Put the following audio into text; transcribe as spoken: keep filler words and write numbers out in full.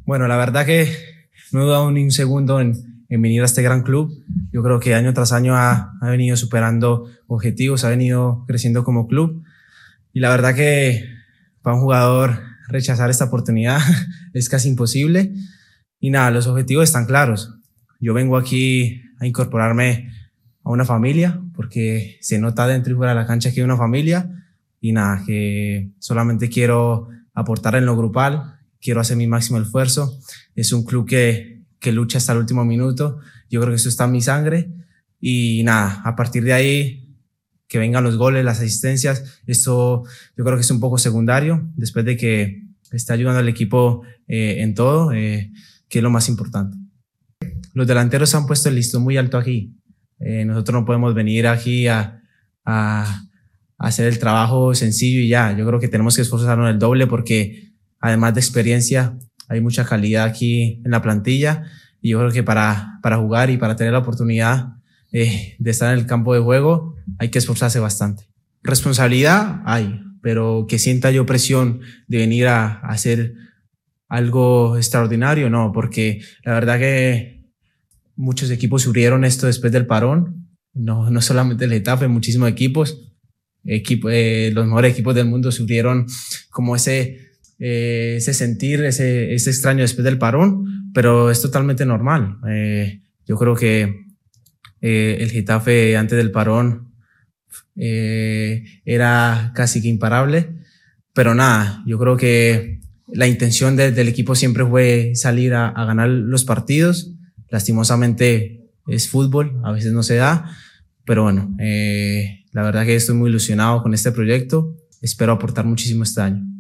Bueno, la verdad que no he dudado ni un segundo en, en venir a este gran club. Yo creo que año tras año ha, ha venido superando objetivos, ha venido creciendo como club. Y la verdad que para un jugador rechazar esta oportunidad es casi imposible. Y nada, los objetivos están claros. Yo vengo aquí a incorporarme a una familia, porque se nota dentro y fuera de la cancha que hay una familia. Y nada, que solamente quiero aportar en lo grupal, quiero hacer mi máximo esfuerzo. Es un club que, que lucha hasta el último minuto. Yo creo que eso está en mi sangre. Y nada, a partir de ahí, que vengan los goles, las asistencias. Esto yo creo que es un poco secundario, después de que está ayudando al equipo eh, en todo, eh, que es lo más importante. Los delanteros han puesto el listón muy alto aquí. Eh, nosotros no podemos venir aquí a, a, a hacer el trabajo sencillo y ya. Yo creo que tenemos que esforzarnos el doble porque además de experiencia hay mucha calidad aquí en la plantilla y yo creo que para, para jugar y para tener la oportunidad eh, de estar en el campo de juego hay que esforzarse bastante. Responsabilidad hay, pero que sienta yo presión de venir a, a hacer algo extraordinario, no, porque la verdad que muchos equipos sufrieron esto después del parón, no, no solamente el Getafe, muchísimos equipos, equipo, eh, los mejores equipos del mundo sufrieron como ese, eh, ese sentir, ese, ese extraño después del parón, pero es totalmente normal. Eh, yo creo que eh, el Getafe antes del parón eh, era casi que imparable, pero nada, yo creo que la intención de, del equipo siempre fue salir a, a ganar los partidos. Lastimosamente es fútbol, a veces no se da, pero bueno, eh, la verdad que estoy muy ilusionado con este proyecto. Espero aportar muchísimo este año.